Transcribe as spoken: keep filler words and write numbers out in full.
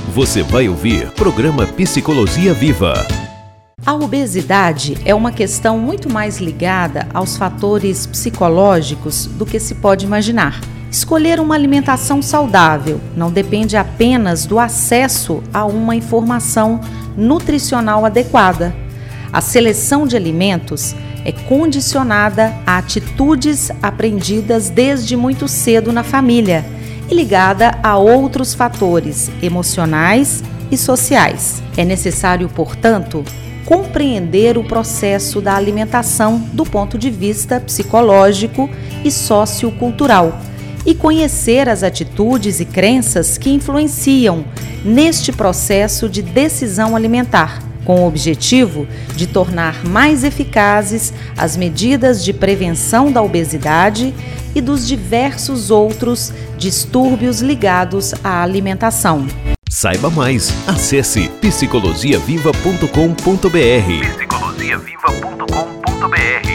Você vai ouvir programa Psicologia Viva. A obesidade é uma questão muito mais ligada aos fatores psicológicos do que se pode imaginar. Escolher uma alimentação saudável não depende apenas do acesso a uma informação nutricional adequada. A seleção de alimentos é condicionada a atitudes aprendidas desde muito cedo na família e ligada a outros fatores emocionais e sociais. É necessário, portanto, compreender o processo da alimentação do ponto de vista psicológico e sociocultural e conhecer as atitudes e crenças que influenciam neste processo de decisão alimentar, com o objetivo de tornar mais eficazes as medidas de prevenção da obesidade e dos diversos outros distúrbios ligados à alimentação. Saiba mais, acesse psicologia viva ponto com ponto br. psicologia viva ponto com ponto br